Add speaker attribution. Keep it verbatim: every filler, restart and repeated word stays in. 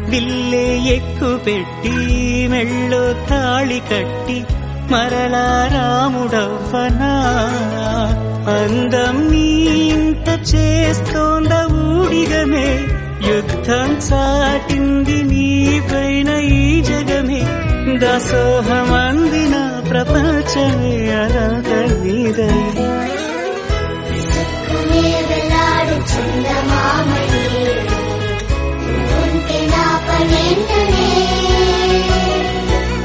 Speaker 1: విల్లే ఎక్కు పెట్టి మెళ్ళో తాళి కట్టి మరలా రాముడవ్వనా అందం నీ ఇంత చేస్తోంద ఊడిగమే యుద్ధం చాటింది నీ పైన ఈ జగమే దాసోహమందిన ప్రపంచమే అనంత నీదై